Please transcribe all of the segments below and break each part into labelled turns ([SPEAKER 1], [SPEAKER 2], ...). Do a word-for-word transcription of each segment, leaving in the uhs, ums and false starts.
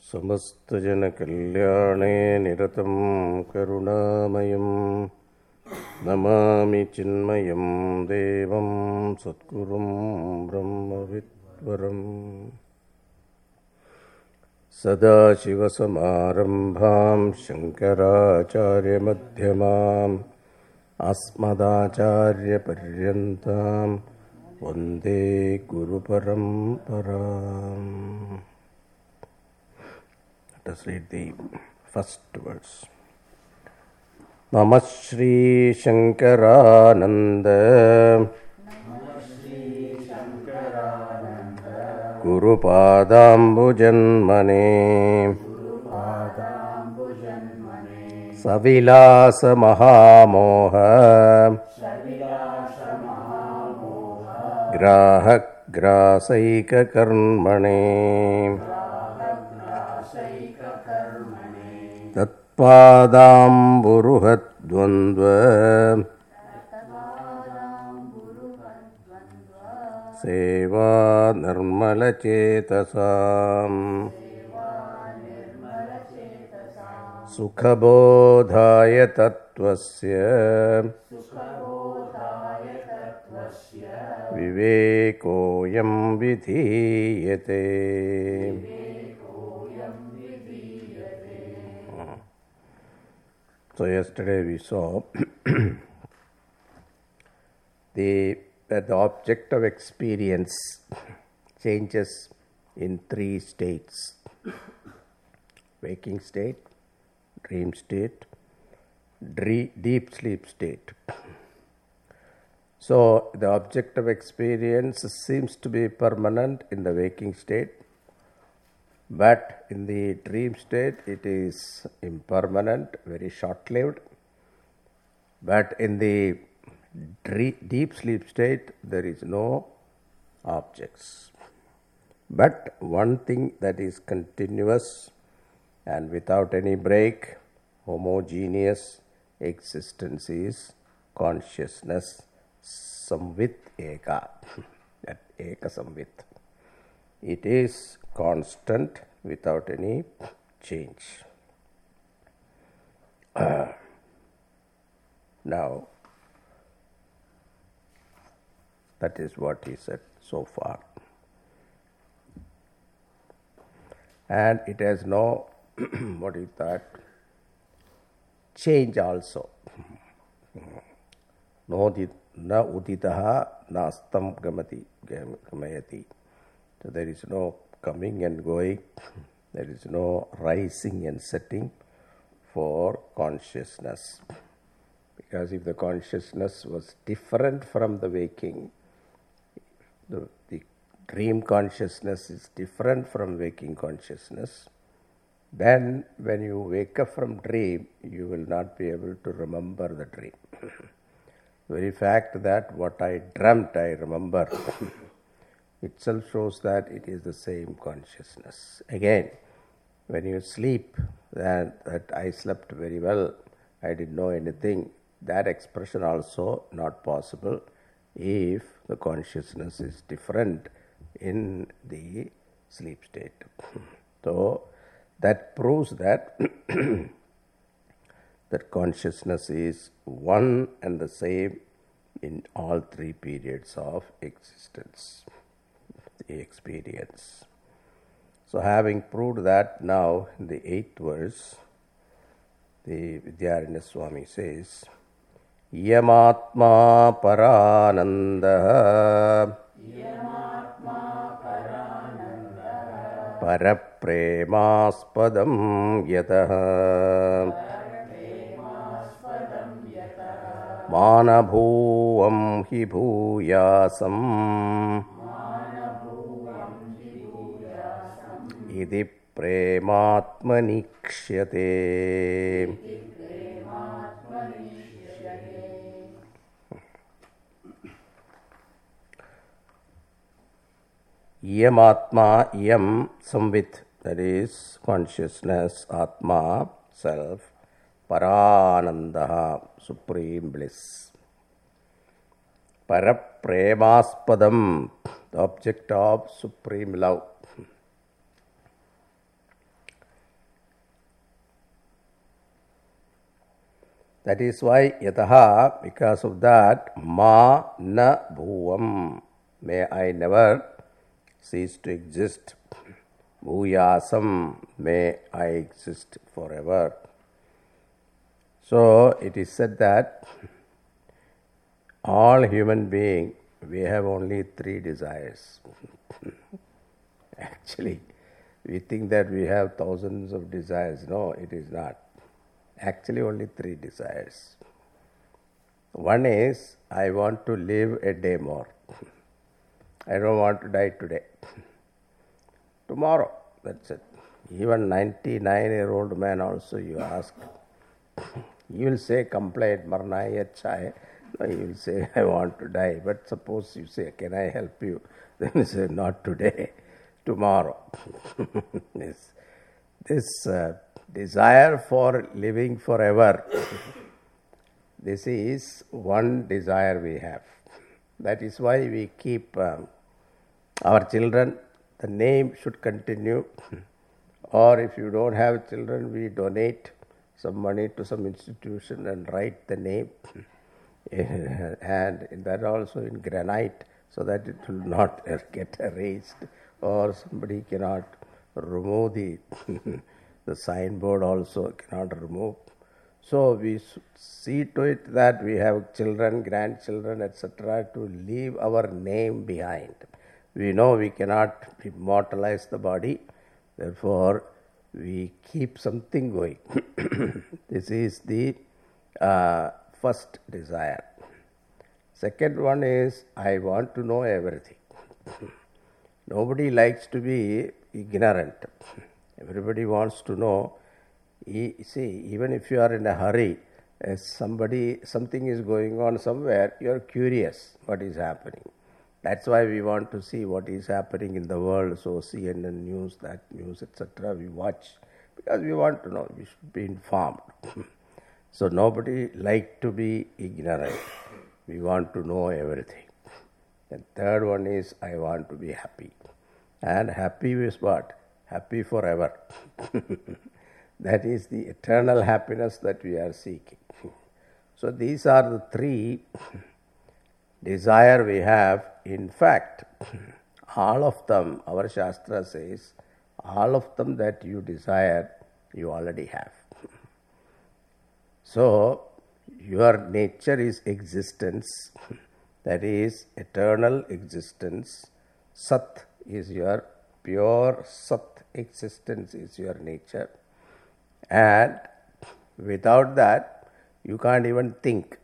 [SPEAKER 1] समस्तजनकल्याणे निरतं करुणामयं नमामि चिन्मयं देवं सद्गुरुं ब्रह्मविद्वरम् सदाशिवसमारम्भां शङ्कराचार्यमध्यमाम् अस्मदाचार्यपर्यन्तां वन्दे गुरुपरम्पराम्. Let us read the first verse. Namah Shri Shankarananda Guru Padambujanmane Savilasa Mahamoha Grahak Grasaika Karmane Tatpadamburuhat Dvandva Seva Nirmala Chetasam Sukhabodhaya Tattvasya Vivekoyam Vidhiyate. So yesterday we saw the, that the object of experience changes in three states: waking state, dream state, dream, deep sleep state. So the object of experience seems to be permanent in the waking state, but in the dream state it is impermanent, very short-lived. But in the deep sleep state there is no objects. But one thing that is continuous and without any break, homogeneous existence is consciousness, samvit eka, that eka samvit. It is constant without any change. Uh, now, that is what he said so far. And it has no, what is that, change also. No di, na uditaha nastam gamati gamayati. So there is no coming and going, there is no rising and setting for consciousness. Because if the consciousness was different from the waking, the, the dream consciousness is different from waking consciousness, then when you wake up from dream, you will not be able to remember the dream. Very fact that what I dreamt, I remember, itself shows that it is the same consciousness. Again, when you sleep, that, that I slept very well, I didn't know anything, that expression also not possible if the consciousness is different in the sleep state. So that proves that that consciousness is one and the same in all three periods of existence, the experience. So having proved that, now in the eighth verse, the Vidyaranya Swami says, Yamatma parananda parapremaspadam yataha manabhuvam hi bhuyasam Idi prematmani kshyate. Yam atma, yam samvit, that is consciousness, atma, self, parananda, supreme bliss. Parapremaspadam, the object of supreme love. That is why yataha, because of that, ma na bhuvam, may I never cease to exist. Bhuyasam, may I exist forever. So it is said that all human beings, we have only three desires. Actually, we think that we have thousands of desires. No, it is not. Actually, only three desires. One is, I want to live a day more. I don't want to die today. Tomorrow, that's it. Even ninety-nine-year-old man also, you ask, he will say, complaint, marnaya chai. No, he will say, I want to die. But suppose you say, can I help you? Then you say, not today, tomorrow. Yes. This uh, desire for living forever, this is one desire we have. That is why we keep um, our children, the name should continue. Or if you don't have children, we donate some money to some institution and write the name. And that also in granite, so that it will not get erased, or somebody cannot remove the the signboard also cannot remove. So we see to it that we have children, grandchildren, et cetera to leave our name behind. We know we cannot immortalize the body, therefore we keep something going. This is the uh, first desire. Second one is, I want to know everything. Nobody likes to be ignorant. Everybody wants to know. You see, even if you are in a hurry, as somebody, something is going on somewhere, you are curious what is happening. That's why we want to see what is happening in the world. So C N N news, that news, et cetera we watch because we want to know. We should be informed. So nobody like to be ignorant. We want to know everything. The third one is, I want to be happy. And happy is what? Happy forever. That is the eternal happiness that we are seeking. So these are the three desire we have. In fact, all of them, our Shastra says, all of them that you desire, you already have. So, your nature is existence, that is eternal existence. Sat is your pure Sat existence is your nature. And without that, you can't even think.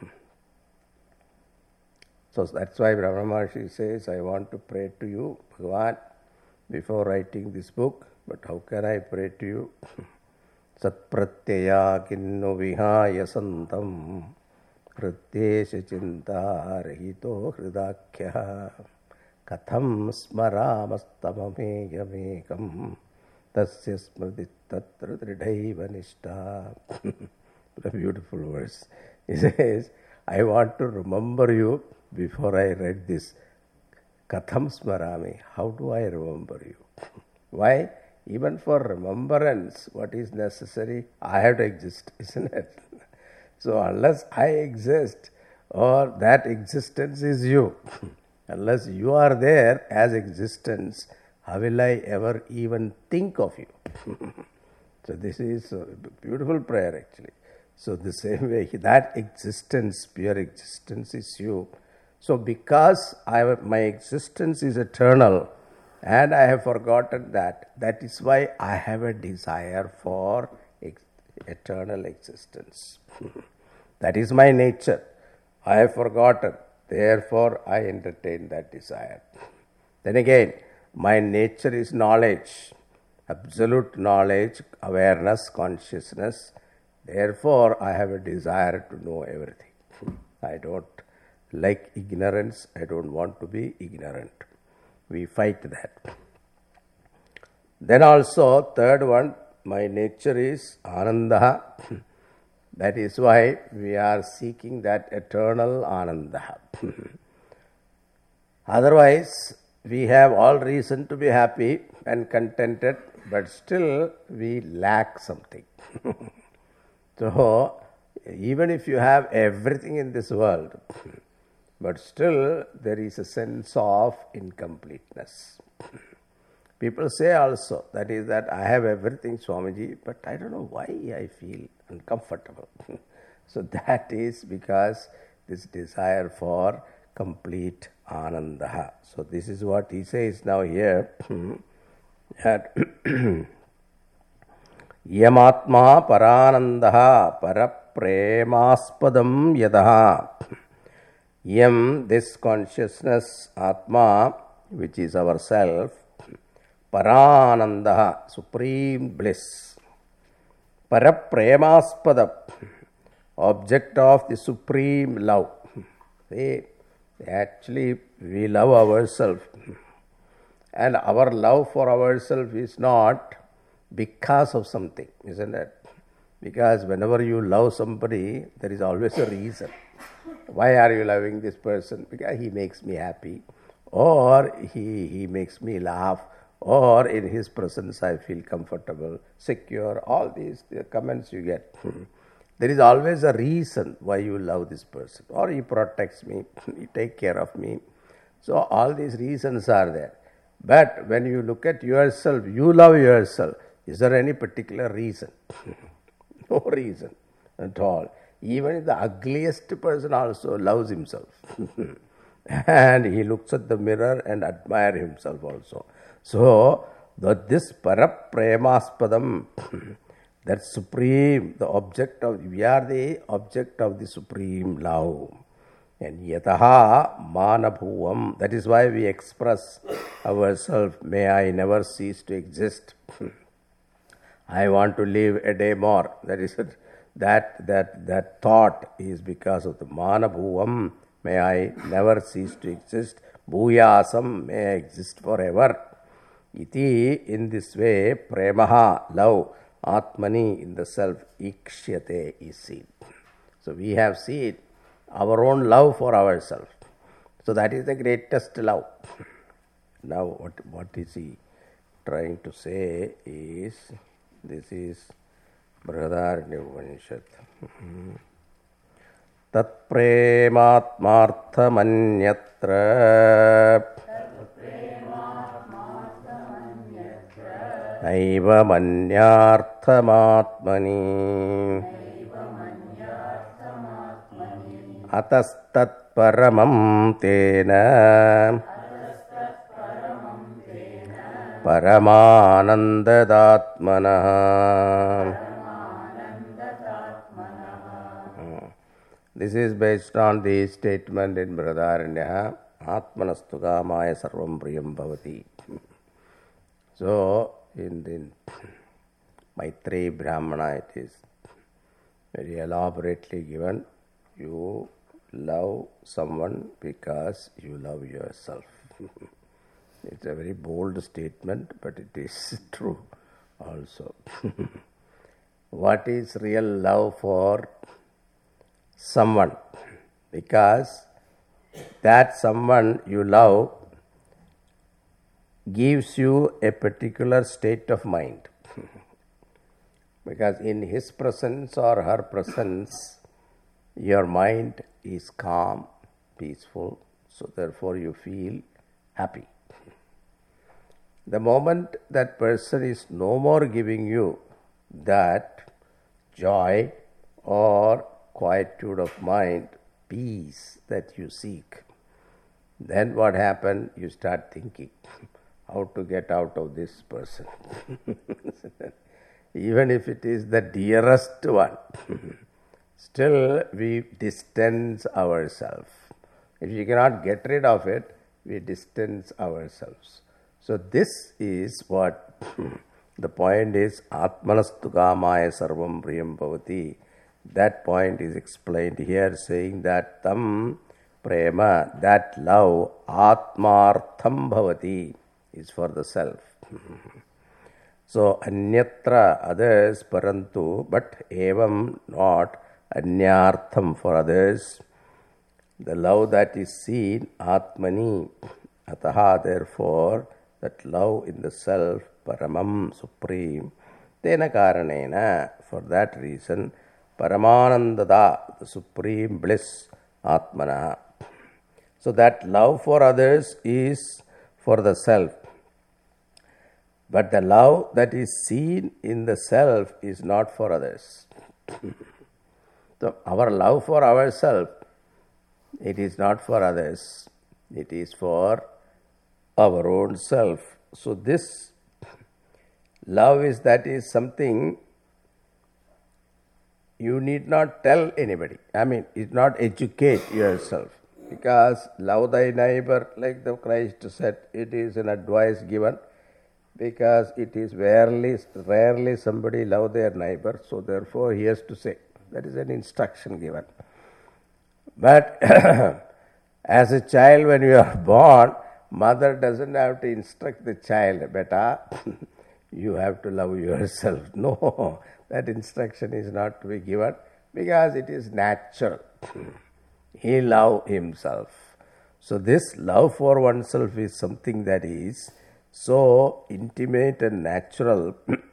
[SPEAKER 1] So that's why Brahma Maharshi says, I want to pray to you, Bhagavan, before writing this book, but how can I pray to you? Satpratyaya kinno vihaya santam krityesha chinta rahito hridakya katham smaramastamameyamekam tasya smriti tatra tridhaiva nishta. A beautiful verse. He says, I want to remember you before I read this. Katham smarami. How do I remember you? Why? Even for remembrance, what is necessary? I have to exist, isn't it? So unless I exist, or that existence is you, unless you are there as existence, how will I ever even think of you? So this is a beautiful prayer actually. So the same way, that existence, pure existence is you. So because I have, my existence is eternal, and I have forgotten that, that is why I have a desire for ex- eternal existence. That is my nature. I have forgotten, therefore I entertain that desire. Then again, my nature is knowledge, absolute knowledge, awareness, consciousness. Therefore, I have a desire to know everything. I don't like ignorance. I don't want to be ignorant. We fight that. Then also, third one, my nature is Ananda. That is why we are seeking that eternal Ananda. Otherwise, we have all reason to be happy and contented, but still we lack something. So, even if you have everything in this world, but still there is a sense of incompleteness. People say also, that is that I have everything, Swamiji, but I don't know why I feel uncomfortable. So that is because this desire for complete ananda. So this is what he says now here, that yamatma paranandaha parapremaspadam yadaha. Yam, this consciousness, Atma, which is ourself, paranandaha, supreme bliss, parapremaspadam, object of the supreme love. See, actually we love ourselves, and our love for ourselves is not because of something, isn't it? Because whenever you love somebody, there is always a reason. Why are you loving this person? Because he makes me happy, or he, he makes me laugh, or in his presence I feel comfortable, secure, all these the comments you get. There is always a reason why you love this person, or he protects me, he takes care of me. So all these reasons are there. But when you look at yourself, you love yourself. Is there any particular reason? No reason at all. Even the ugliest person also loves himself. And he looks at the mirror and admires himself also. So, that this parapremaspadam, that supreme, the object of, we are the object of the supreme love. And yataha manabhuvam, that is why we express ourselves, may I never cease to exist. I want to live a day more. That is it. That, that, that thought is because of the manabhuvam, may I never cease to exist. Bhuyasam, may I exist forever. Iti, in this way, premaha, love, atmani, in the self, ikshyate, is seen. So we have seen our own love for ourselves. So that is the greatest love. Now what, what is he trying to say is, this is Brihadaranya Upanishad. Tat prematmarthamanyatra naiva manyarthamatmani atastat paramam tena paramanandadatmana. This is based on the statement in Brihadaranya, Atmanastu kamaya sarvam priyam bhavati. So, in the Maitreya Brahmana, it is very elaborately given. You love someone because you love yourself. It's a very bold statement, but it is true also. What is real love for someone? Because that someone you love gives you a particular state of mind. Because in his presence or her presence, your mind is calm, peaceful, so therefore you feel happy. The moment that person is no more giving you that joy or quietude of mind, peace that you seek, then what happened? You start thinking how to get out of this person. Even if it is the dearest one, still we distance ourselves. If you cannot get rid of it, we distance ourselves. So this is what the point is, Atmanastu kamaya sarvam priyam bhavati. That point is explained here, saying that tam prema, that love, atmartham bhavati, is for the self. So anyatra, others, parantu, but evam, not anyartham, for others. The love that is seen, atmani, ataha, therefore, that love in the self, paramam, supreme, tena karanena, for that reason, Paramanandada, the supreme bliss, Atmana. So that love for others is for the self. But the love that is seen in the self is not for others. So our love for ourselves, it is not for others. It is for our own self. So this love is that is something you need not tell anybody. I mean, it's not educate yourself. Because love thy neighbor, like the Christ said, it is an advice given. Because it is rarely, rarely somebody love their neighbor. So therefore he has to say. That is an instruction given. But as a child, when you are born, mother doesn't have to instruct the child, beta, you have to love yourself. No, that instruction is not to be given because it is natural. He loves himself. So this love for oneself is something that is so intimate and natural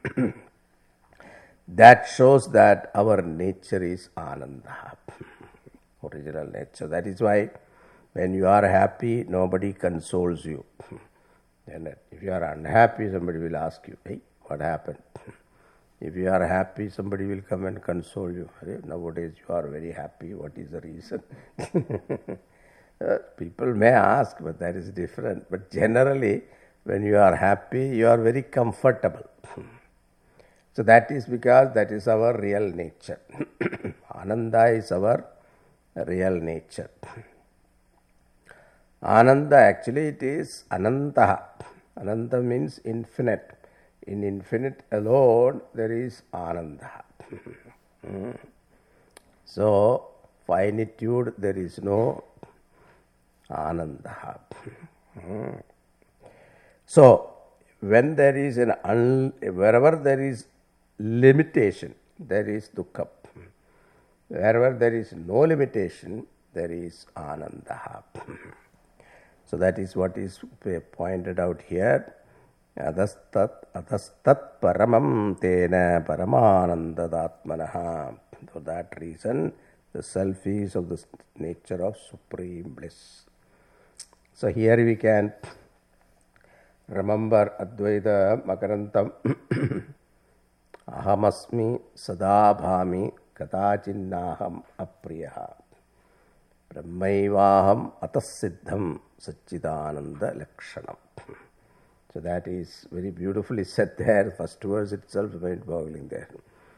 [SPEAKER 1] that shows that our nature is Ananda, original nature. That is why when you are happy, nobody consoles you. And if you are unhappy, somebody will ask you, hey, what happened? If you are happy, somebody will come and console you. Hey, nowadays you are very happy, what is the reason? uh, people may ask, but that is different. But generally, when you are happy, you are very comfortable. So that is because that is our real nature. Ananda is our real nature. Ananda, actually it is Ananta. Ananta means infinite. In infinite alone, there is Ananda. So, finitude, there is no Ananda. So, when there is an, un, wherever there is limitation, there is dukkha. Wherever there is no limitation, there is Ananda. So that is what is pointed out here. Adastat adastat paramam tena paramanandadatmanaha. For that reason, the self is of the nature of supreme bliss. So here we can remember Advaita Makarantam. Ahamasmi sadabhami katachinnaham apriyaha. Brahmaivaham atassiddham Satchidananda Lakshanam. So that is very beautifully said there. First verse itself is mind-boggling there.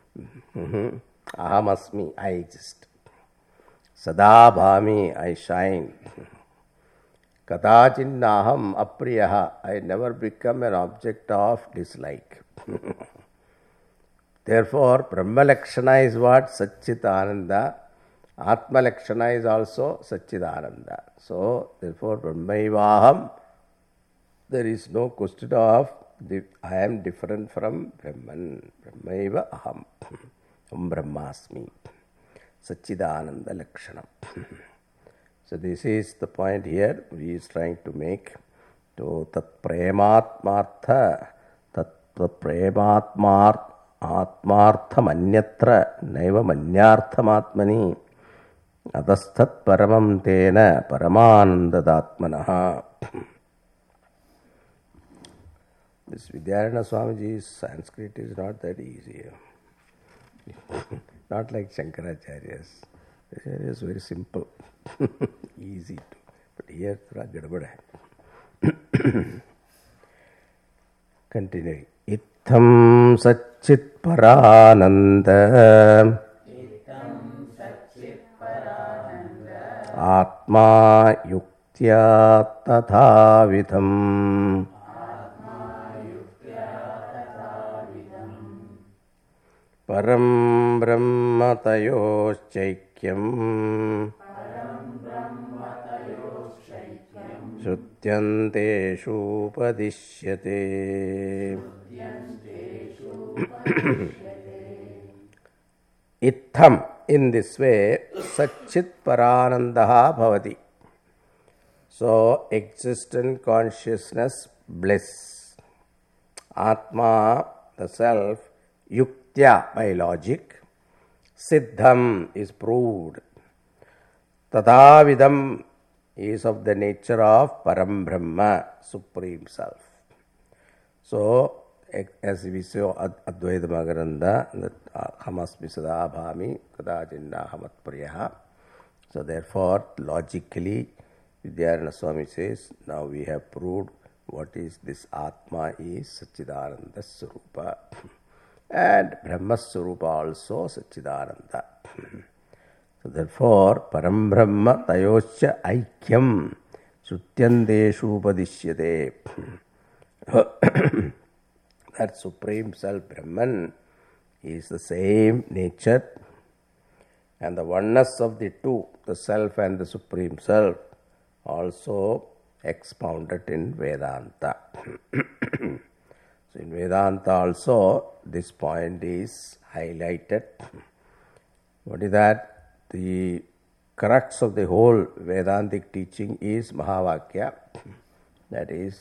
[SPEAKER 1] Ahamasmi, I exist. Sadabhami, I shine. Kadachinnaham apriyaha, I never become an object of dislike. Therefore, Brahma Lakshana is what? Satchidananda. Atma Lakshana is also Satchidananda. So, therefore, Brahmaivaham, there is no question of the, I am different from Brahman. Brahmaiva aham. Om Brahmasmi. Satchidananda Lakshanam. So, this is the point here he is trying to make. To tat prematmartha, tat prematmart atmartham anyatra naiva manyartham atmani. Adasthat paramam tena paramanandadatmanaha. This Vidyaranyana Swamiji's Sanskrit is not that easy. Not like Shankaracharya's. It is very simple, easy to. But here, gadbad hai. Continuing. Itham Satchit Parananda. Atma yuktya tathavidham. Param brahma tayoschaikyam. Shrutyanteshu upadishyate. Itham, in this way, Satchit Paranandaha Bhavati. So, existent consciousness, bliss. Atma, the self, yuktya, by logic. Siddham is proved. Tadavidam is of the nature of Param Brahma, Supreme Self. So, as we saw Advaita Magaranda, that Hamasmi Sada Bhami, Kadajinna Hamat Priyaha. So, therefore, logically, Vidyarana Swami says, now we have proved what is this Atma is Satchidananda Swarupa. And Brahma Swarupa also Satchidananda. So therefore, Param Brahma Tayoscha Aikyam Sutyandeshu Upadishyate. That Supreme Self Brahman is the same nature, and the oneness of the two, the Self and the Supreme Self, also expounded in Vedanta. So in Vedanta also this point is highlighted. What is that? The crux of the whole Vedantic teaching is Mahavakya. That is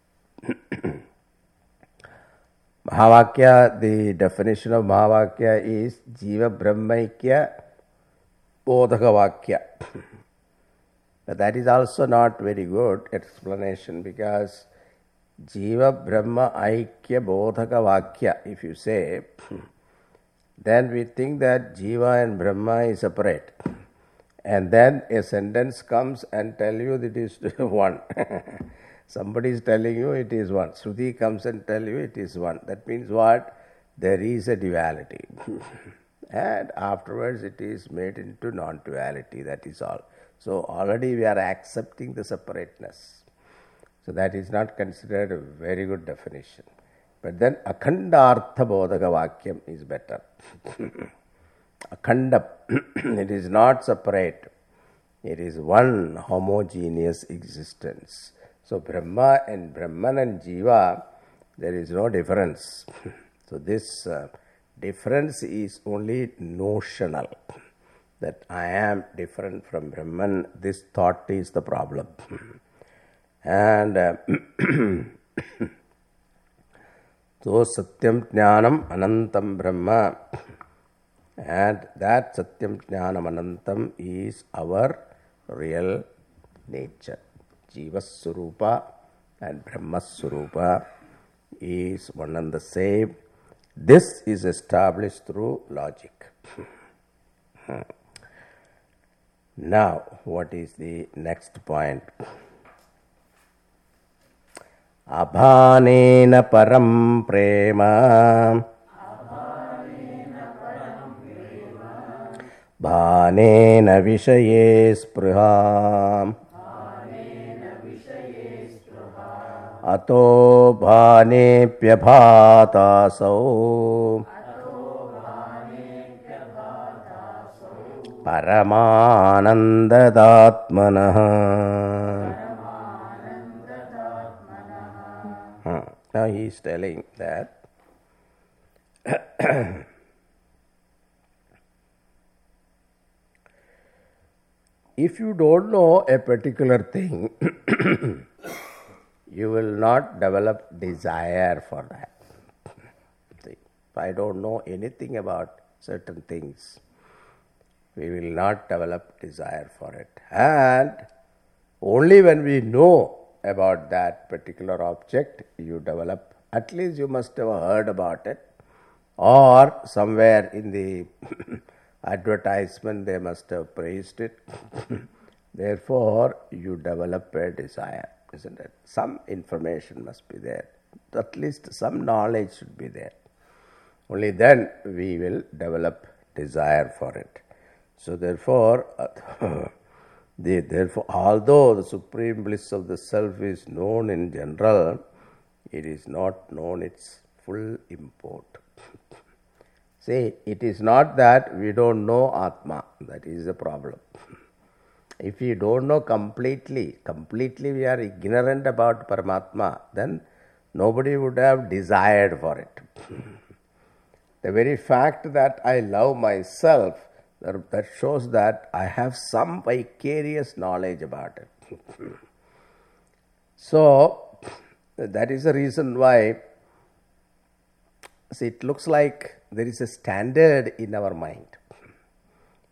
[SPEAKER 1] Mahavakya, the definition of Mahavakya is Jiva Brahmaikya Bodhaka Vakya. But that is also not very good explanation, because Jiva Brahma Aikya Bodhaka Vakya, if you say, then we think that Jiva and Brahma is separate. And then a sentence comes and tell you that it is one. Somebody is telling you it is one. Shruti comes and tell you it is one. That means what? There is a duality. And afterwards it is made into non-duality, that is all. So already we are accepting the separateness. So that is not considered a very good definition. But then Akhandartha Bodhaka Vakyam is better. Akhanda, it is not separate. It is one homogeneous existence. So Brahma and Brahman and Jiva, there is no difference. So this uh, difference is only notional. That I am different from Brahman, this thought is the problem. And uh, so Satyam Jnanam Anantam Brahma, and that Satyam Jnanam Anantam is our real nature. Jiva Swarupa and Brahma Swarupa is one and the same. This is established through logic. Now, what is the next point? Abhanena param prema bhanena vishaye spriham ato bhanepya bhatasau Paramanandadatmanah. Hmm. Now he is telling that if you don't know a particular thing, you will not develop desire for that. See, if I don't know anything about certain things, we will not develop desire for it. And only when we know about that particular object, you develop, at least you must have heard about it, or somewhere in the advertisement they must have praised it. Therefore, you develop a desire, isn't it? Some information must be there. At least some knowledge should be there. Only then we will develop desire for it. So therefore, the, therefore, although the supreme bliss of the self is known in general, it is not known its full import. See, it is not that we don't know Atma, that is the problem. If we don't know completely, completely we are ignorant about Paramatma, then nobody would have desired for it. The very fact that I love myself, that shows that I have some vicarious knowledge about it. So, that is the reason why, see, it looks like there is a standard in our mind.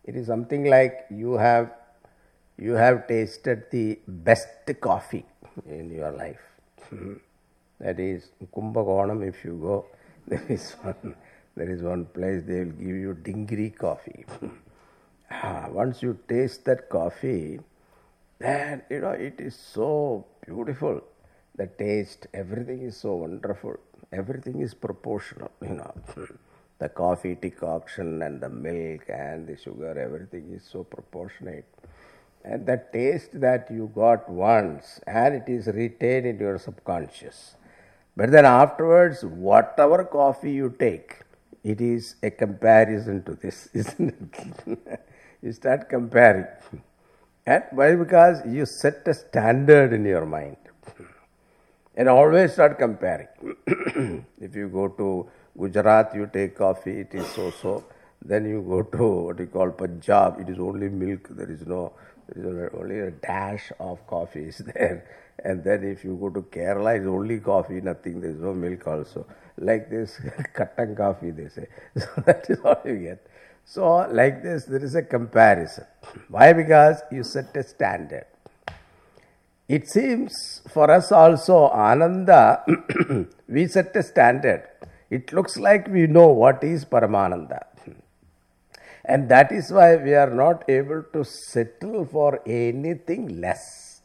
[SPEAKER 1] It is something like you have you have tasted the best coffee in your life. That is Kumbakonam. If you go, there is one there is one place they will give you Dingri coffee. Once you taste that coffee, then you know it is so beautiful. The taste, everything is so wonderful. Everything is proportional, you know. The coffee decoction and the milk and the sugar, everything is so proportionate. And the taste that you got once, and it is retained in your subconscious. But then afterwards, whatever coffee you take, it is a comparison to this, isn't it? You start comparing. And why? Because you set a standard in your mind. And always start comparing. If you go to Gujarat, you take coffee, it is so-so. Then you go to what you call Punjab, it is only milk, there is no, there is only a dash of coffee is there. And then if you go to Kerala, it is only coffee, nothing, there is no milk also. Like this, Kattan coffee, they say. So that is all you get. So like this, there is a comparison. Why? Because you set a standard. It seems for us also, Ananda, we set a standard. It looks like we know what is Paramananda. And that is why we are not able to settle for anything less.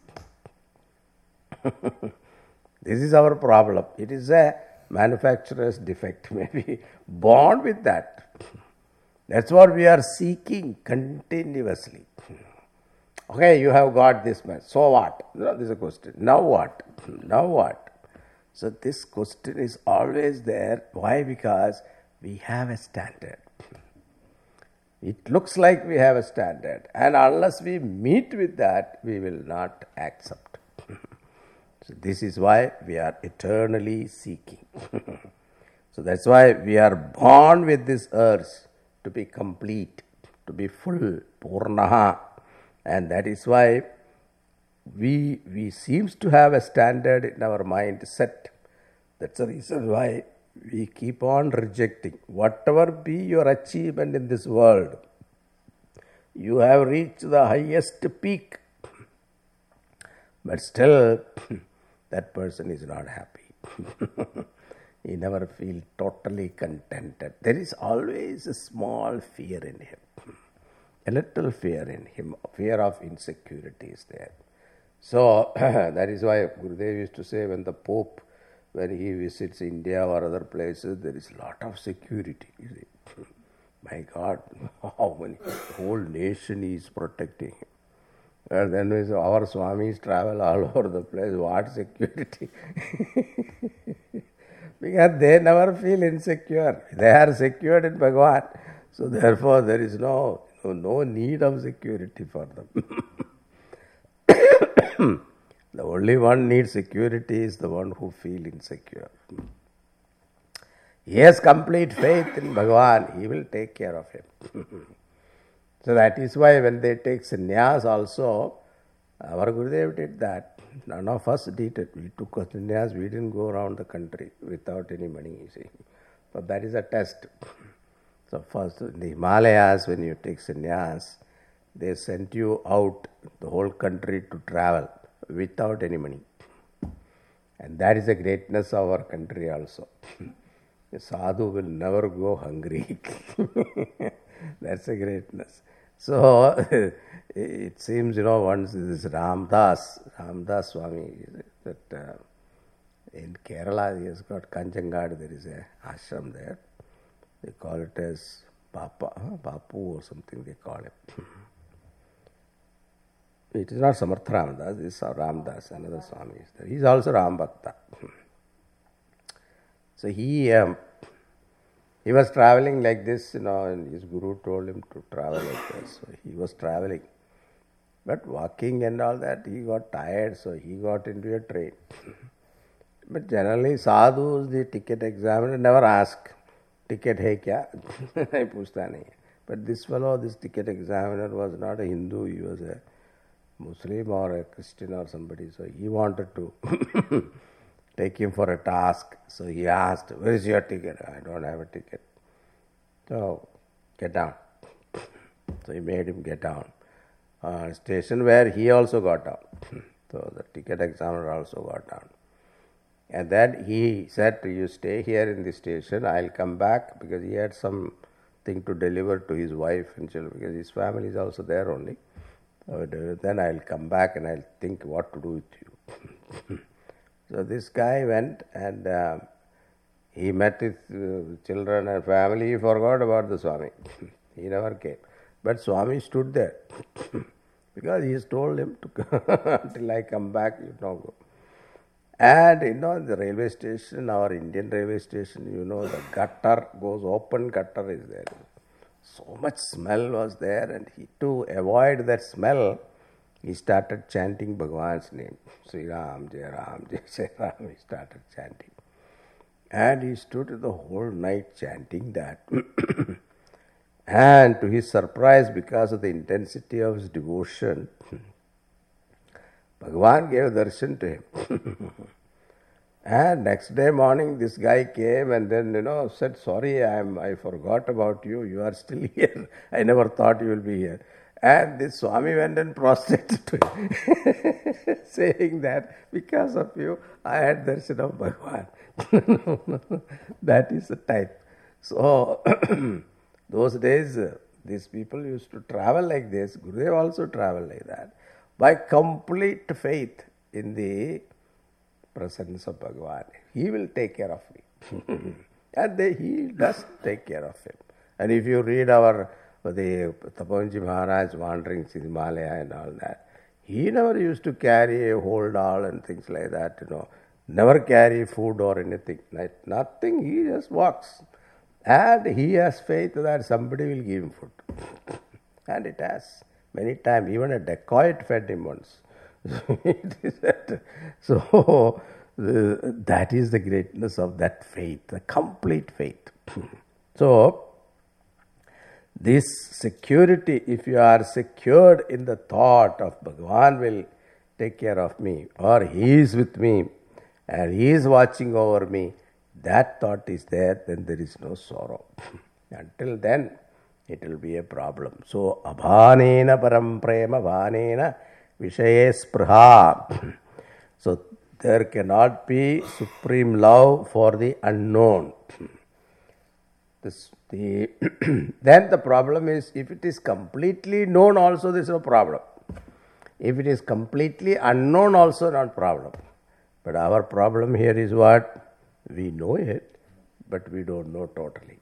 [SPEAKER 1] This is our problem. It is a manufacturer's defect, maybe. Born with that. That's what we are seeking continuously. Okay, you have got this much. So what? No, this is a question. Now what? Now what? So this question is always there. Why? Because we have a standard. It looks like we have a standard. And unless we meet with that, we will not accept. So this is why we are eternally seeking. So that's why we are born with this urge to be complete, to be full, Purnaha. And that is why we we seems to have a standard in our mind set. That's the reason why we keep on rejecting. Whatever be your achievement in this world, you have reached the highest peak. But still, that person is not happy. He never feels totally contented. There is always a small fear in him. A little fear in him, fear of insecurity is there. So that is why Gurudev used to say when the Pope, when he visits India or other places, there is a lot of security. You see. My God, how many, the whole nation is protecting him. And then our Swamis travel all over the place. What security? Because they never feel insecure. They are secured in Bhagavan. So therefore there is no So no need of security for them. The only one needs security is the one who feels insecure. He has complete faith in Bhagavan, he will take care of him. So that is why when they take sannyas also, our Gurudev did that. None of us did it. We took a sannyas, we didn't go around the country without any money, you see. But that is a test. So first, in the Himalayas, when you take sannyas, they sent you out the whole country to travel without any money. And that is the greatness of our country also. A sadhu will never go hungry. That's a greatness. So, it seems, you know, once this Ramdas, Ramdas Swami, that uh, in Kerala, he has got Kanchanad, there is a ashram there. They call it as Papa, huh? Papu or something they call it. It is not Samartha Ramdas, this is Ramdas, another Swami is there. He is also Ram Bhakta. So he um, he was traveling like this, you know, and his guru told him to travel like this. So he was traveling. But walking and all that, he got tired, so he got into a train. But generally, sadhus, the ticket examiner, never ask, ticket hai kya? I puchta nahi. But this fellow, this ticket examiner was not a Hindu, he was a Muslim or a Christian or somebody. So he wanted to take him for a task. So he asked, where is your ticket? I don't have a ticket. So, get down. So he made him get down. Uh, station where he also got down. So the ticket examiner also got down. And then he said, you stay here in the station, I'll come back, because he had some thing to deliver to his wife and children, because his family is also there only. So then I'll come back and I'll think what to do with you. So this guy went and uh, he met his uh, children and family. He forgot about the Swami. He never came. But Swami stood there because he has told him to until I come back, you don't go. And you know, the railway station, our Indian railway station, you know, the gutter goes, open gutter is there. So much smell was there, and he, to avoid that smell, he started chanting Bhagavan's name. Sri Ram, Jai Ram, Jai Jai Ram, he started chanting. And he stood the whole night chanting that. And to his surprise, because of the intensity of his devotion, Bhagavan gave darshan to him. And next day morning, this guy came and then, you know, said, sorry, I am I forgot about you. You are still here. I never thought you will be here. And this Swami went and prostrated to him, saying that because of you, I had darshan of Bhagavan. That is the type. So, those days, uh, these people used to travel like this. Gurudev also traveled like that. By complete faith in the presence of Bhagavan. He will take care of me. And they, he does take care of him. And if you read our, the Tapobanji Maharaj wanderings in Himalaya and all that, he never used to carry a whole doll and things like that, you know. Never carry food or anything. Nothing, he just walks. And he has faith that somebody will give him food. And it has. Many times, even a dacoit fed him once. It is that. So, the, that is the greatness of that faith, the complete faith. So, this security, if you are secured in the thought of Bhagavan will take care of me, or he is with me, and he is watching over me, that thought is there, then there is no sorrow. Until then, it will be a problem. So, abhanena param prema bhanena vishaye sprha. So, there cannot be supreme love for the unknown. This, the then the problem is, if it is completely known also, there is no problem. If it is completely unknown also, not problem. But our problem here is what? We know it, but we don't know totally.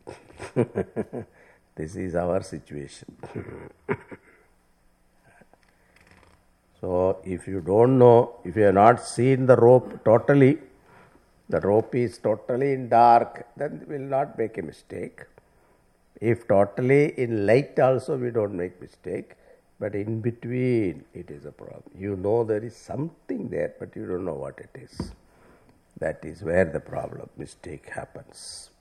[SPEAKER 1] This is our situation. So, if you don't know, if you have not seen the rope totally, the rope is totally in dark, then we will not make a mistake. If totally in light also, we don't make mistake. But in between, it is a problem. You know there is something there, but you don't know what it is. That is where the problem, mistake happens.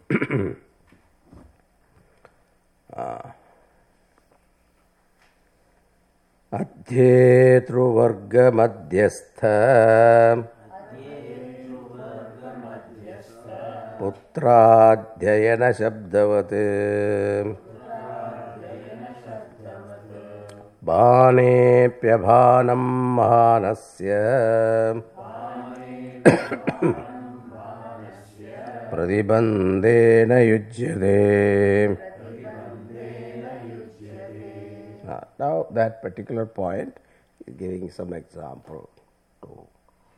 [SPEAKER 1] uh. Adhyetruvarga madhyastha putradhyayana shabdavate bhanepyabhanam mahanasya pradibandena yujyate. Now that particular point is giving some example to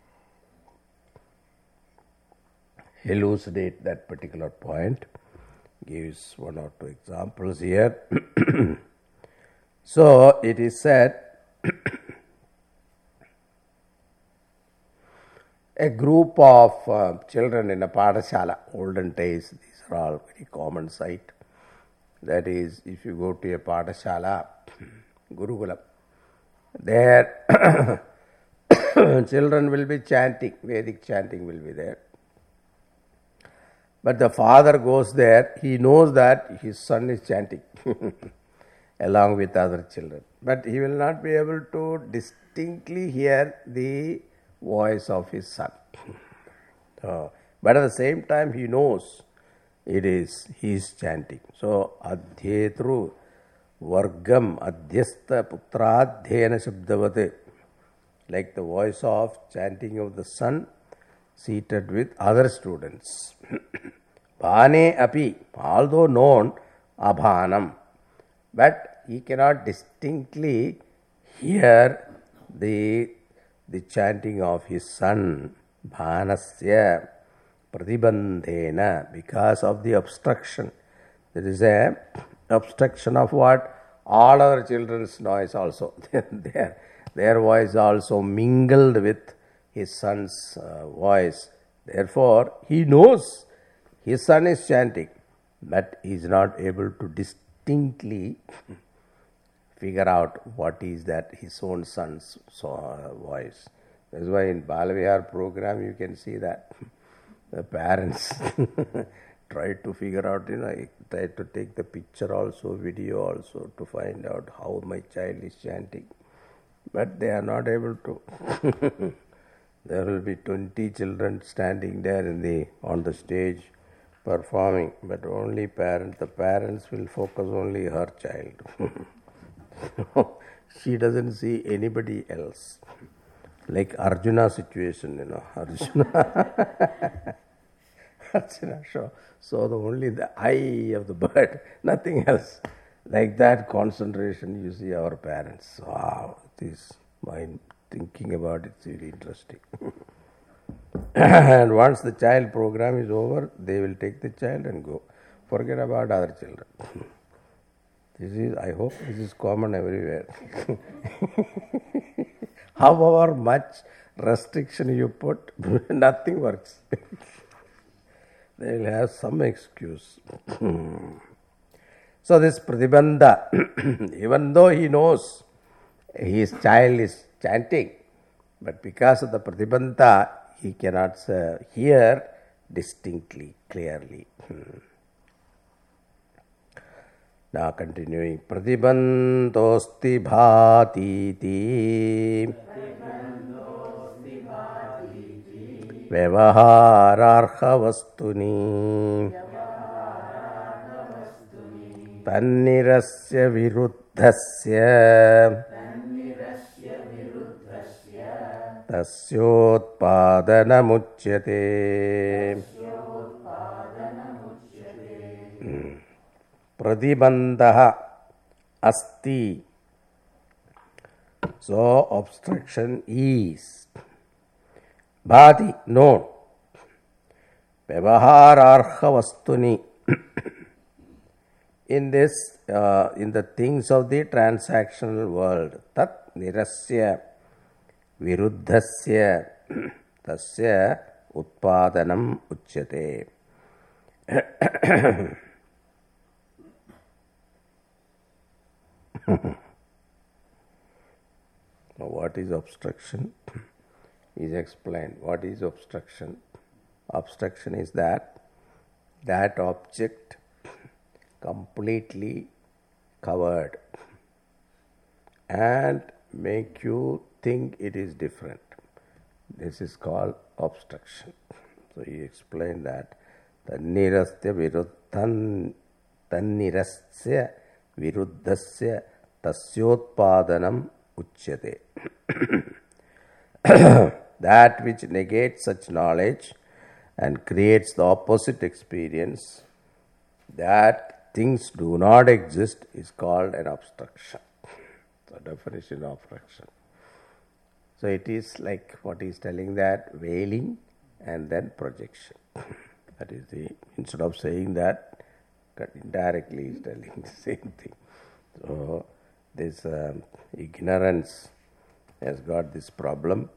[SPEAKER 1] elucidate that particular point. Gives one or two examples here. So it is said, a group of uh, children in a padashala, olden days, these are all very common sight. That is, if you go to a padashala, Gurukulam, there children will be chanting, Vedic chanting will be there. But the father goes there, he knows that his son is chanting along with other children. But he will not be able to distinctly hear the voice of his son. So, but at the same time he knows it is, he is chanting. So, Adhyetru Vargam adhyastha putradhyena shabdavat, like the voice of chanting of the son seated with other students. Bhane api, although known, abhanam, but he cannot distinctly hear the, the chanting of his son, bhanasya pratibandhena, because of the obstruction. There is a obstruction of what? All other children's noise also. their, their voice also mingled with his son's uh, voice. Therefore, he knows his son is chanting, but he is not able to distinctly figure out what is that his own son's uh, voice. That's why in Balavihar program you can see that the parents try to figure out, you know, try to take the picture also, video also, to find out how my child is chanting. But they are not able to. There will be twenty children standing there in the on the stage performing, but only parents, the parents will focus only her child. She doesn't see anybody else. Like Arjuna situation, you know, Arjuna. Arjuna show. So the only the eye of the bird, nothing else. Like that concentration you see our parents. Wow, this mind thinking about it is really interesting. And once the child program is over, they will take the child and go. Forget about other children. This is, I hope this is common everywhere. However much restriction you put, nothing works. They will have some excuse. So this pratibandha, even though he knows his child is chanting, but because of the pratibandha, he cannot uh, hear distinctly, clearly. Now continuing, pratibandhosti bhatiti vyavahararha vastuni tannirasya viruddhasya tasyotpadanamuchyate. Pratibandha asti. So obstruction is bhati, known. Vyavahararha vastuni. In this, uh, in the things of the transactional world, tat nirasya viruddhasya tasya utpadanam uchyate. Now, what is obstruction? Is explained. What is obstruction? Obstruction is that that object completely covered and make you think it is different. This is called obstruction. So he explained that tannirasya viruddhan tannirasya viruddhasya tasyotpadanam uchyate. That which negates such knowledge and creates the opposite experience, that things do not exist, is called an obstruction. The definition of obstruction. So it is like what he is telling, that veiling and then projection. That is the, instead of saying that, indirectly he is telling the same thing. So this um, ignorance has got this problem.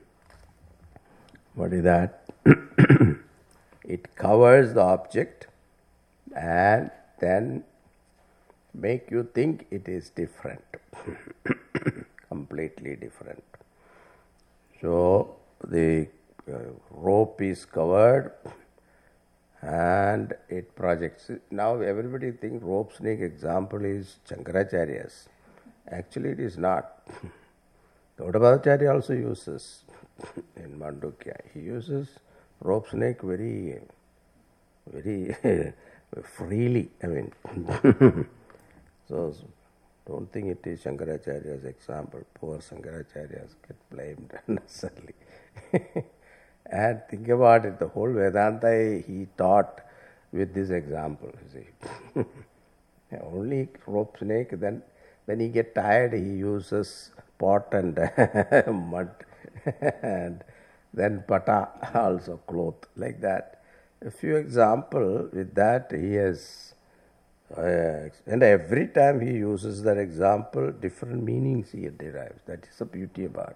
[SPEAKER 1] What is that? It covers the object and then make you think it is different, completely different. So the uh, rope is covered and it projects. Now everybody thinks rope snake example is Shankaracharya's. Actually it is not. Gaudapadacharya also uses in Mandukya. He uses rope snake very, very freely. I mean, so Don't think it is Shankaracharya's example. Poor Shankaracharya's get blamed unnecessarily. And think about it, the whole Vedanta he taught with this example, you see. Only rope snake, then when he get tired, he uses pot and mud and then pata, also cloth, like that. A few examples with that he has, uh, and every time he uses that example, different meanings he derives. That is the beauty about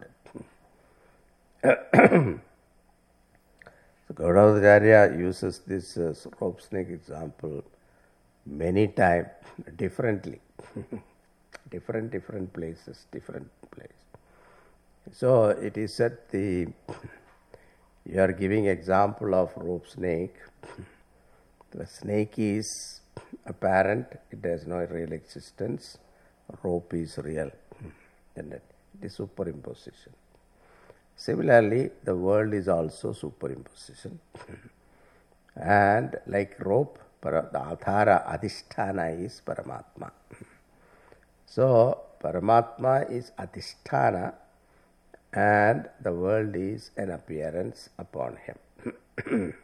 [SPEAKER 1] it. So Gauravacharya uses this uh, rope snake example many times, differently. different, different places, different places. So it is said the you are giving example of rope snake. The snake is apparent, it has no real existence. Rope is real. Isn't it? It is superimposition. Similarly, the world is also superimposition. And like rope, the Adhara, Adhisthana is Paramatma. So, Paramatma is Adhisthana and the world is an appearance upon him.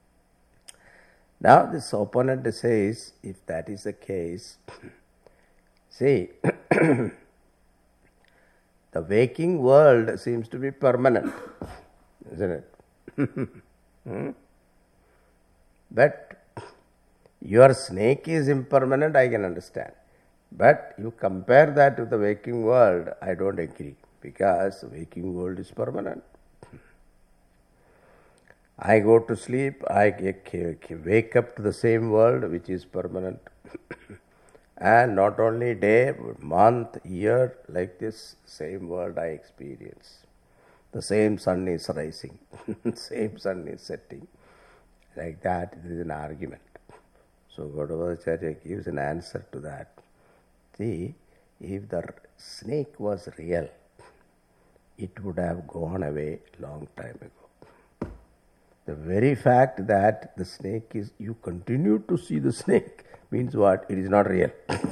[SPEAKER 1] Now, this opponent says, if that is the case, see, the waking world seems to be permanent, isn't it? hmm? But your snake is impermanent, I can understand. But you compare that to the waking world, I don't agree, because the waking world is permanent. I go to sleep, I wake up to the same world which is permanent. And not only day, month, year, like this, same world I experience. The same sun is rising, same sun is setting. Like that, it is an argument. So Gauravacharya gives an answer to that. See, if the snake was real, it would have gone away long time ago. The very fact that the snake is, you continue to see the snake, means what? It is not real.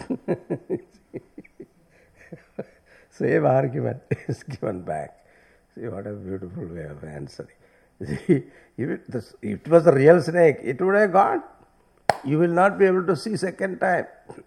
[SPEAKER 1] Same argument is given back. See what a beautiful way of answering. See, if it, this, if it was a real snake, it would have gone. You will not be able to see second time.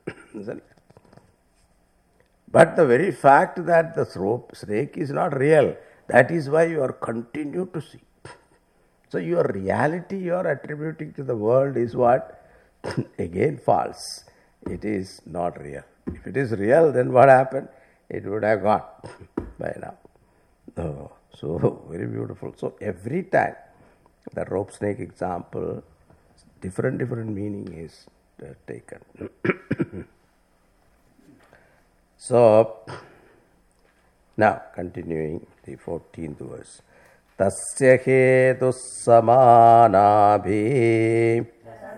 [SPEAKER 1] But the very fact that the snake is not real, that is why you are continue to see. So your reality you are attributing to the world is what? Again false. It is not real. If it is real, then what happened? It would have gone by now. Oh, so very beautiful. So every time the rope snake example, different different meaning is uh, taken. So now continuing the fourteenth verse. Tasya hetu samanabhi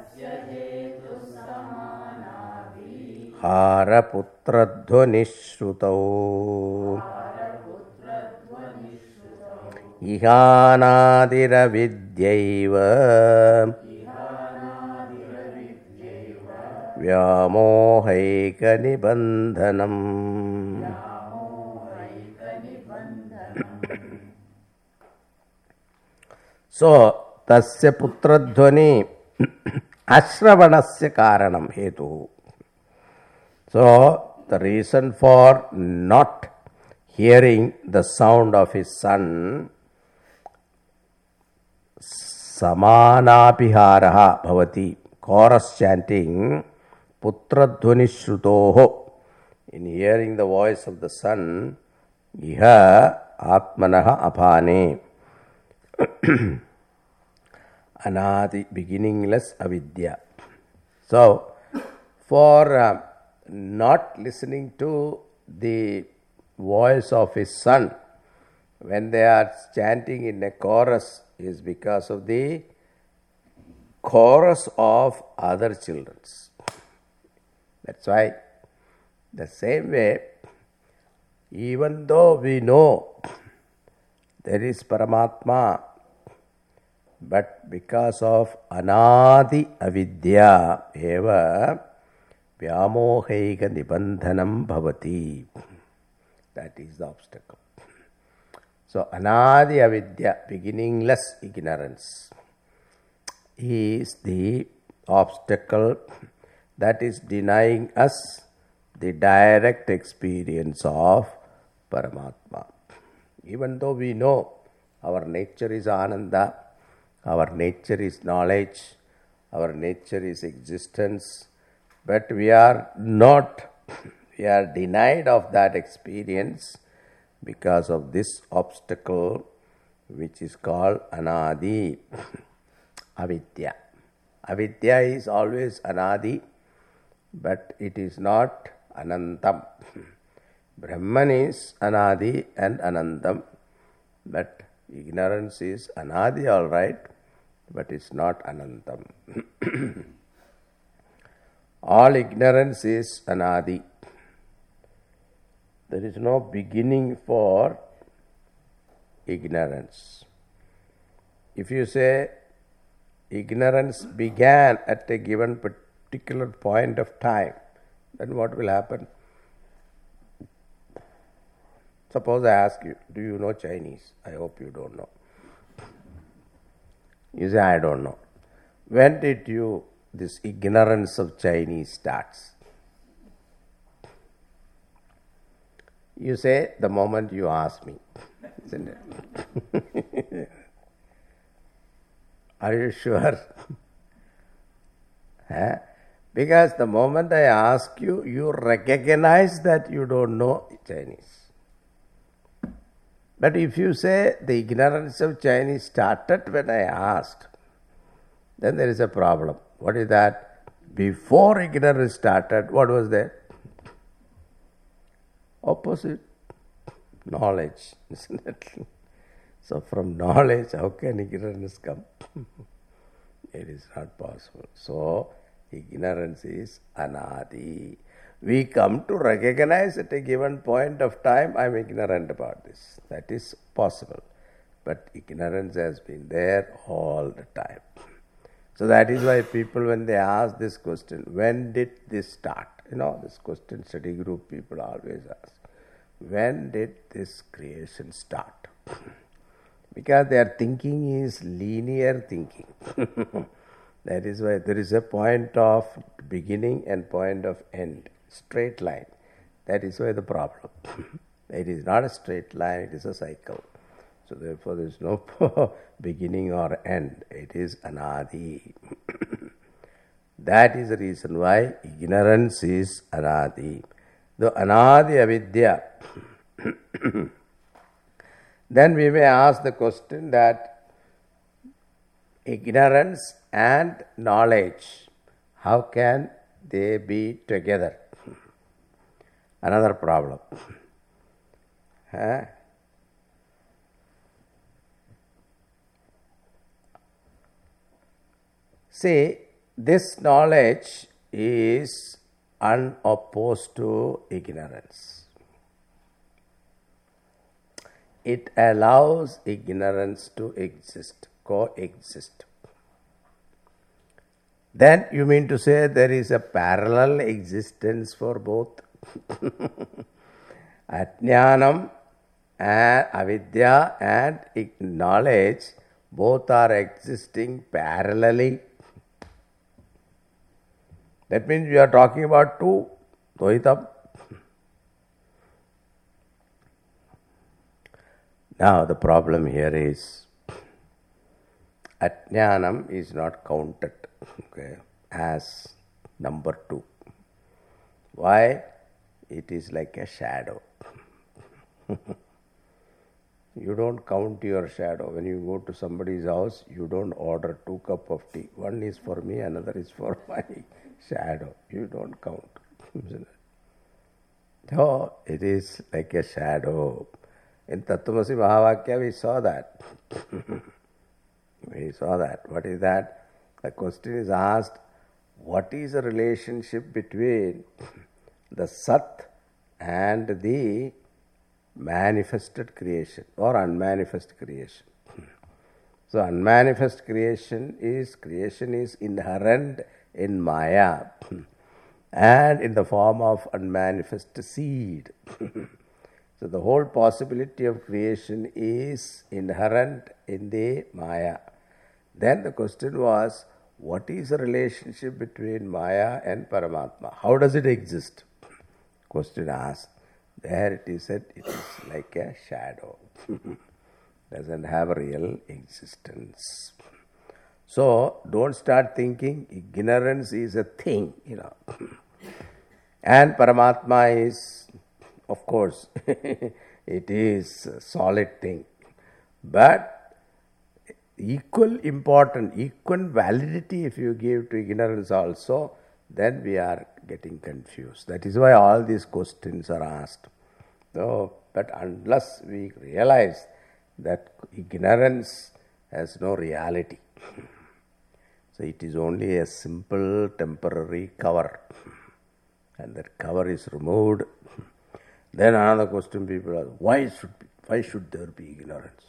[SPEAKER 1] haraputra dhvanishhrutau ihanadira vidyaiva vyamohaika nibandhanam. So, tasya putra dhvani ashravanasya karanam hetu. So, the reason for not hearing the sound of his son, samanapiharaha bhavati, chorus chanting, putra dhvanishrutoho, in hearing the voice of the son, iha atmanaha apane. Anadi, beginningless avidya. So, for uh, not listening to the voice of his son when they are chanting in a chorus is because of the chorus of other children. That's why the same way, even though we know there is Paramatma, but because of anadi avidya eva, Vyamohaika nibandhanam bhavati. That is the obstacle. So, anadi avidya, beginningless ignorance, is the obstacle that is denying us the direct experience of Paramatma. Even though we know our nature is Ananda, our nature is knowledge, our nature is existence, but we are not, we are denied of that experience because of this obstacle which is called anadi, avidya. Avidya is always anadi, but it is not anantam. Brahman is anadi and anantam, but ignorance is anadi, all right, but it's not anantam. All ignorance is anadi. There is no beginning for ignorance. If you say ignorance began at a given particular point of time, then what will happen? Suppose I ask you, do you know Chinese? I hope you don't know. You say, I don't know. When did you, this ignorance of Chinese starts? You say, the moment you ask me, isn't it? Are you sure? Huh? Because the moment I ask you, you recognize that you don't know Chinese. But if you say the ignorance of Chinese started when I asked, then there is a problem. What is that? Before ignorance started, what was there? Opposite. Knowledge, isn't it? So from knowledge, how can ignorance come? It is not possible. So, ignorance is anadi. We come to recognize at a given point of time, I am ignorant about this. That is possible. But ignorance has been there all the time. So that is why people, when they ask this question, when did this start? You know, this question study group people always ask. When did this creation start? Because their thinking is linear thinking. That is why there is a point of beginning and point of end. Straight line. That is why the problem. It is not a straight line, it is a cycle. So therefore there is no beginning or end. It is anadi. That is the reason why ignorance is anadi. The anadi avidya. Then we may ask the question that ignorance and knowledge, how can they be together? Another problem. Huh? See, this knowledge is unopposed to ignorance. It allows ignorance to exist, coexist. Then you mean to say there is a parallel existence for both? Ajnanam and avidya and knowledge both are existing parallelly. That means we are talking about two, Dvaitam. Now the problem here is Ajnanam is not counted, okay, as number two. Why? It is like a shadow. You don't count your shadow. When you go to somebody's house, you don't order two cups of tea. One is for me, another is for my shadow. You don't count. So, it is like a shadow. In Tattvamasi Mahavakya, we saw that. We saw that. What is that? The question is asked, what is the relationship between the Sat and the manifested creation or unmanifest creation? So, unmanifest creation is, creation is inherent in Maya. and in the form of unmanifest seed. So the whole possibility of creation is inherent in the Maya. Then the question was, what is the relationship between Maya and Paramatma? How does it exist? Question asked. There it is said, it is like a shadow. Doesn't have a real existence. So don't start thinking ignorance is a thing, you know. And Paramatma is, of course, it is a solid thing. But equal important, equal validity if you give to ignorance also, then we are getting confused. That is why all these questions are asked. So, but unless we realize that ignorance has no reality, so it is only a simple temporary cover, and that cover is removed, then another question people ask, why should be, why should there be ignorance?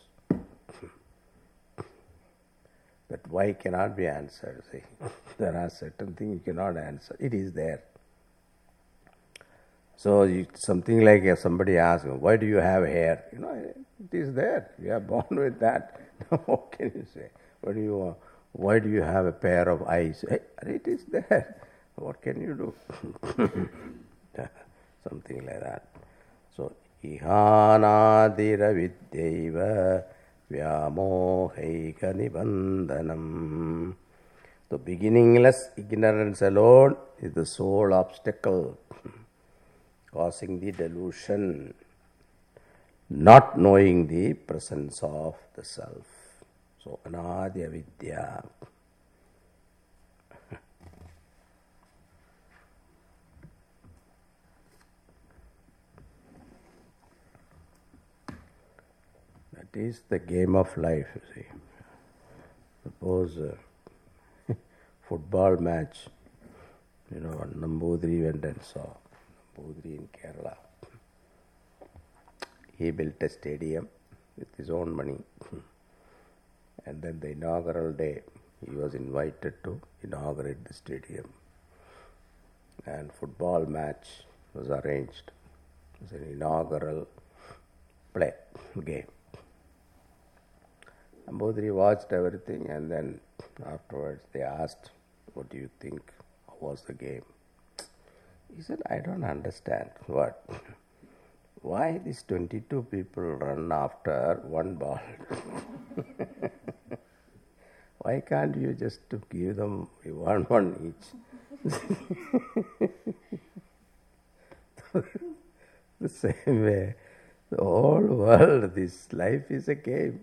[SPEAKER 1] That why cannot be answered. See, there are certain things you cannot answer. It is there. So you, something like if somebody asks, why do you have hair? You know, it is there. You are born with that. What can you say? What do you? Why do you have a pair of eyes? Hey, it is there. What can you do? Something like that. So ihanadira vidyaiva Vyamohaika nibandanam. The beginningless ignorance alone is the sole obstacle causing the delusion, not knowing the presence of the self. So, anadi avidya. That is the game of life, you see. Suppose a football match, you know, Nambudiri went and saw, Nambudiri in Kerala. He built a stadium with his own money. And then the inaugural day, he was invited to inaugurate the stadium. And football match was arranged. It was an inaugural play, game. Nambudiri watched everything, and then afterwards they asked, what do you think? How was the game? He said, I don't understand. What? Why these twenty-two people run after one ball? Why can't you just to give them one one each? The same way, the whole world, this life is a game.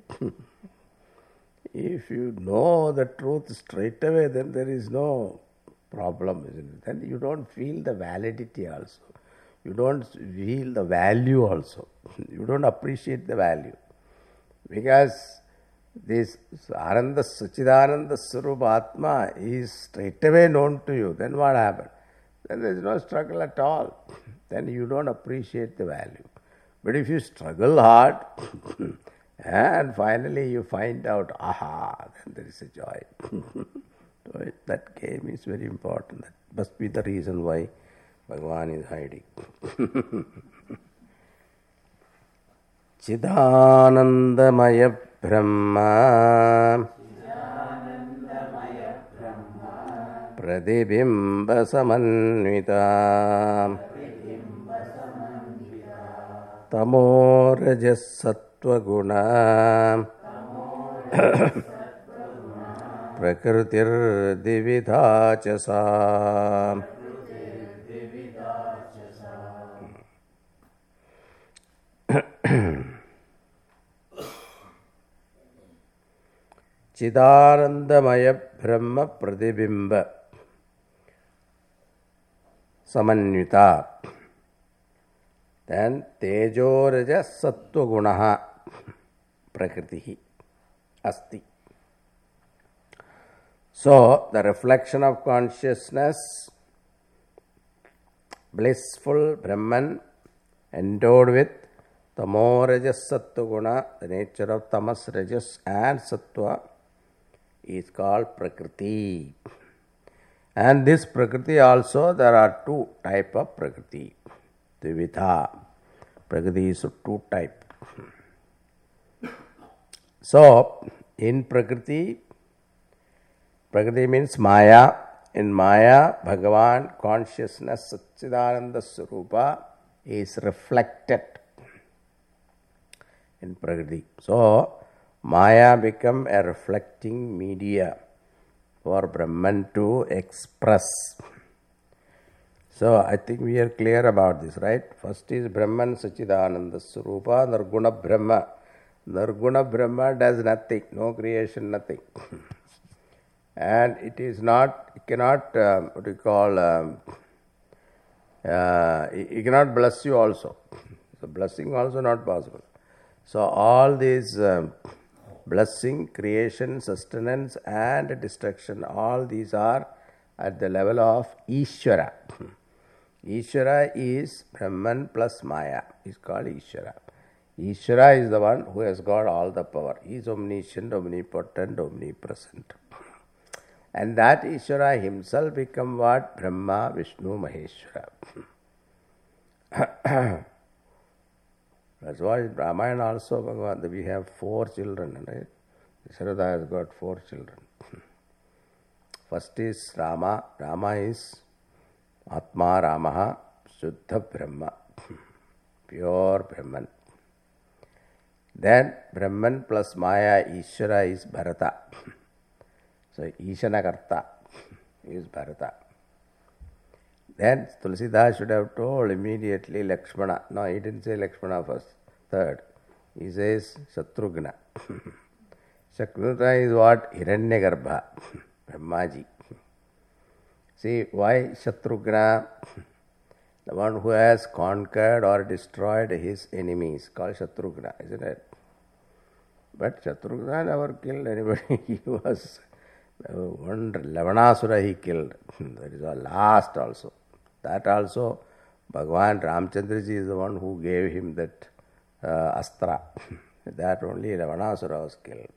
[SPEAKER 1] If you know the truth straight away, then there is no problem, isn't it? Then you don't feel the validity also. You don't feel the value also. You don't appreciate the value. Because this Ananda Sachidananda Swarupa Atma is straight away known to you. Then what happens? Then there is no struggle at all. Then you don't appreciate the value. But if you struggle hard, and finally you find out, aha, then there is a joy. So it, that game is very important. That must be the reason why Bhagavan is hiding. Chidanandamaya Brahma Pradibimba Samanvita Tamo Rajas Sattva Guna Prakritir Dividha Chasa. Chidanandamaya Brahma Pradibimba Samanyuta. Then Tejo Rajas Sattva Gunaha Prakritihi Asti. So, the reflection of consciousness, blissful Brahman, endowed with Tamo Rajas Sattva Guna, the nature of Tamas, Rajas and Sattva, is called Prakriti. And this Prakriti also, there are two type of Prakriti. Dvividha. Prakriti is two type. So, in Prakriti, Prakriti means Maya. In Maya, Bhagavan consciousness, Satchidananda Swarupa is reflected in Prakriti. So, Maya become a reflecting media for Brahman to express. So, I think we are clear about this, right? First is Brahman Satchidananda Swarupa, Nirguna Brahma. Nirguna Brahma does nothing, no creation, nothing. And it is not, it cannot, um, what do you call, um, uh, it cannot bless you also. So, blessing also not possible. So, all these um, blessing, creation, sustenance and destruction, all these are at the level of Ishvara. Ishvara is Brahman plus Maya, is called Ishvara. Ishvara is the one who has got all the power. He is omniscient, omnipotent, omnipresent. And that Ishvara himself become what? Brahma, Vishnu, Maheshwara. That's why in Ramayana also, Bhagavan, we have four children, right? Sarada has got four children. First is Rama. Rama is Atma Ramaha, Shuddha Brahma, pure Brahman. Then Brahman plus Maya, Ishvara is Bharata. So, Ishanakarta is Bharata. Then Tulsidas should have told immediately Lakshmana. No, he didn't say Lakshmana first. Third, he says Shatrughna. Shatrughna is what? Hiranyagarbha, Brahmaji. See, why Shatrughna? The one who has conquered or destroyed his enemies, called Shatrughna, isn't it? But Shatrughna never killed anybody. He was one Lavanasura he killed. That is our last also. That also, Bhagavan Ramchandraji is the one who gave him that uh, astra. That only Lavanasura was killed.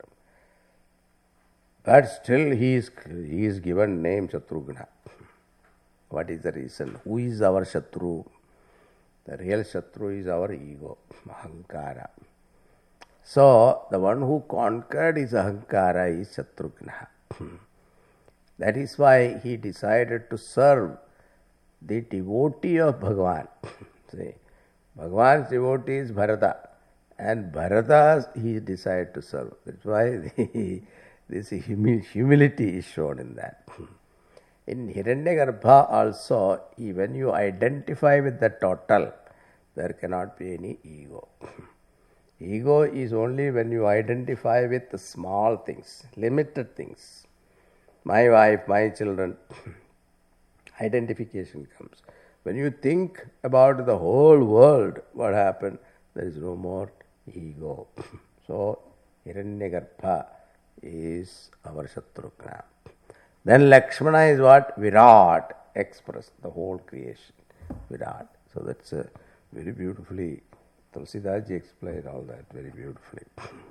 [SPEAKER 1] But still he is, he is given name Shatrughna. What is the reason? Who is our Shatru? The real Shatru is our ego, Ahankara. So, the one who conquered his Ahankara is Shatrughna. That is why he decided to serve the devotee of Bhagavan. See, Bhagavan's devotee is Bharata, and Bharata he decided to serve. That's why the, this humility is shown in that. In Hiranyagarbha also, when you identify with the total, there cannot be any ego. Ego is only when you identify with the small things, limited things. My wife, my children, identification comes. When you think about the whole world, what happened? There is no more ego. So, Hiranyagarbha is our Shatrughna. Then Lakshmana is what? Virat, express the whole creation. Virat. So that's uh, very beautifully, Tulsidaji explained all that very beautifully.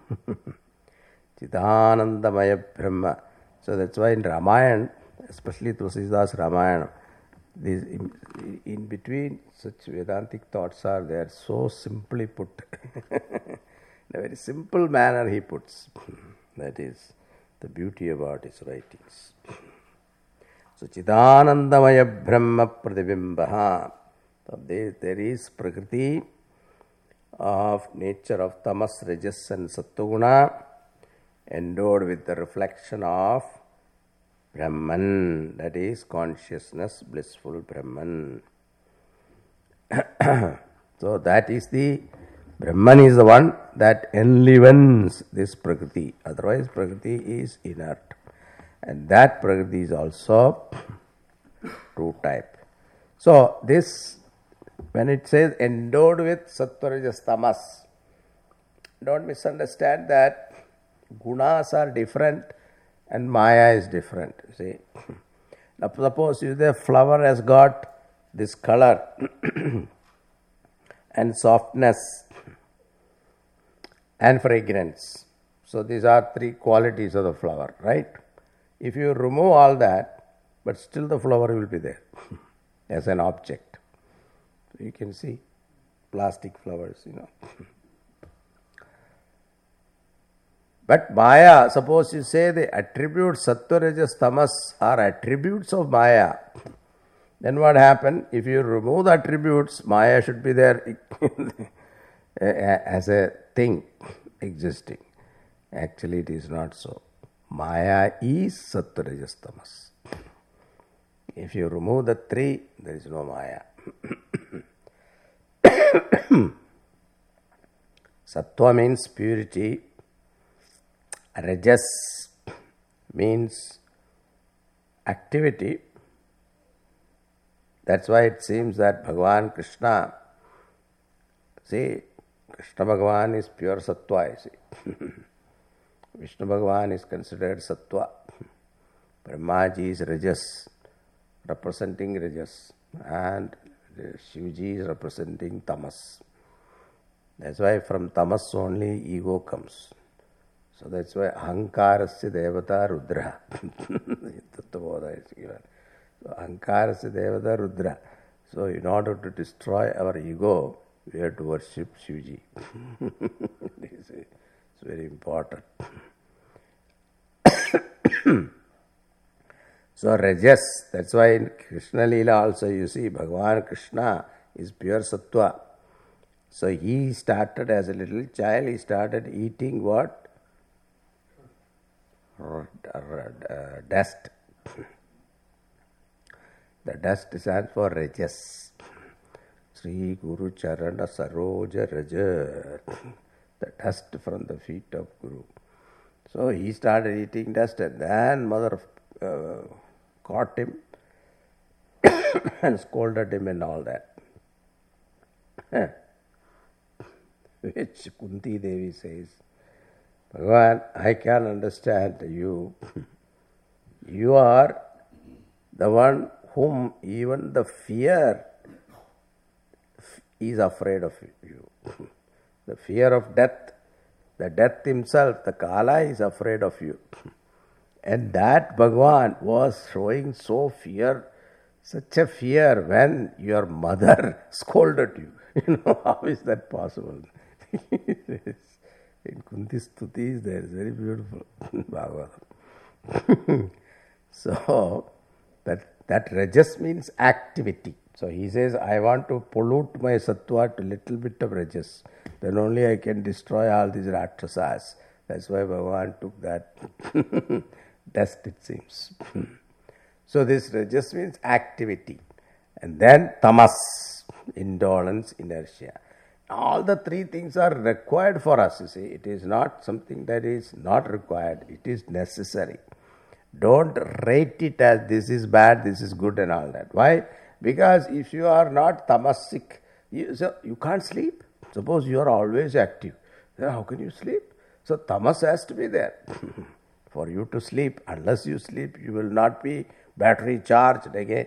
[SPEAKER 1] Chidanandamaya Brahma. So that's why in Ramayana, especially Tulsidas Ramayana, these in, in between such Vedantic thoughts are there so simply put. In a very simple manner he puts. That is the beauty about his writings. So, Chidanandamaya Brahma Pradibimbaha. So, there, there is Prakriti of nature of Tamas, Rajas and Sattva endowed with the reflection of Brahman, that is consciousness, blissful Brahman. So, that is the Brahman is the one that enlivens this Prakriti. Otherwise, Prakriti is inert. And that Prakriti is also two type. So, this, when it says endowed with Sattva, Rajas, Tamas, don't misunderstand that gunas are different and Maya is different. See, now suppose if the flower has got this color and softness and fragrance. So these are three qualities of the flower, right? If you remove all that, but still the flower will be there as an object. So you can see plastic flowers, you know. But Maya, suppose you say the attributes Sattva, Rajas, Tamas are attributes of Maya, then what happens? If you remove the attributes, Maya should be there as a thing existing. Actually, it is not so. Maya is Sattva, Rajas, Tamas. If you remove the three, there is no Maya. Sattva means purity. Rajas means activity. That's why it seems that Bhagavan Krishna, see, Krishna Bhagavan is pure Sattva, you see. Vishnu Bhagavan is considered Sattva. Brahmaji is Rajas, representing Rajas, and Shivji is representing Tamas. That's why from Tamas only ego comes. So that's why Ahankarasya Devata Rudra. Tattva is given. So Ahankarasya Devata Rudra. So in order to destroy our ego, we have to worship Shivji. It's very important. So Rajas, that's why in Krishna Leela also you see Bhagavan Krishna is pure Sattva. So he started as a little child, he started eating what? Dust. The dust stands for Rajas. Sri Guru Charana Saroja Raja. The dust from the feet of Guru. So he started eating dust, and then mother uh, caught him and scolded him and all that. Which Kunti Devi says, Bhagavan, I can understand you. You are the one whom even the fear is afraid of you. The fear of death, the death himself, the Kala is afraid of you. And that Bhagavan was showing so fear, such a fear when your mother scolded you. You know, how is that possible? In Kunti's Stutis, there is very beautiful Bhagavatam. So, that, that Rajas means activity. So he says, I want to pollute my Sattva to little bit of Rajas. Then only I can destroy all these Rakshasas. That's why Bhagavan took that dust, it seems. So this Rajas means activity. And then Tamas, indolence, inertia. All the three things are required for us, you see. It is not something that is not required. It is necessary. Don't rate it as this is bad, this is good and all that. Why? Because if you are not tamasic, you, so you can't sleep. Suppose you are always active. Then how can you sleep? So tamas has to be there. For you to sleep, unless you sleep, you will not be battery charged again.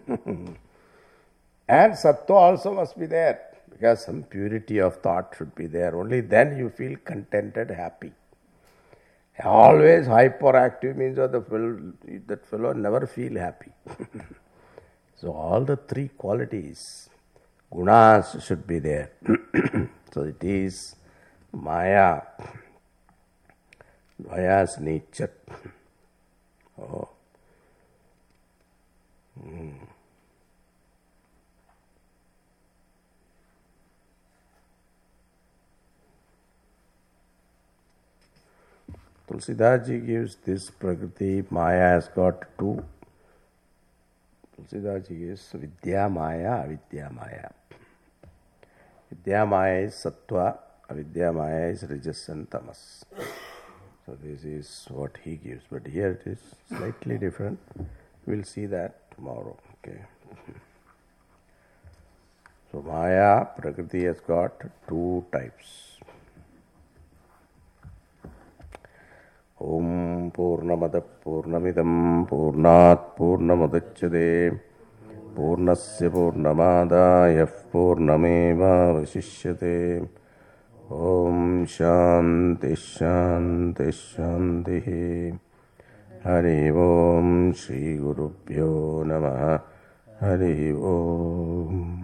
[SPEAKER 1] And sattva also must be there. Because some purity of thought should be there. Only then you feel contented, happy. Always hyperactive means that the fellow, that fellow never feel happy. So all the three qualities, gunas should be there. So it is Maya, Maya's nature. Oh. Mm. Tulsidas ji gives this Prakriti. Maya has got two. Tulsidas ji gives Vidya Maya, Avidya Maya. Vidya Maya is Sattva, Avidya Maya is Rajas and Tamas. So this is what he gives. But here it is slightly different. We'll see that tomorrow. Okay. So Maya, Prakriti has got two types. Om Purnamada Purnamidam Purnat Purnamadachyade Purnasya Purnamadaya Purnameva Vasishyate. Om Shanti Shanti Shanti. Hari Om. Shri Gurubhyo Namaha. Hari Om.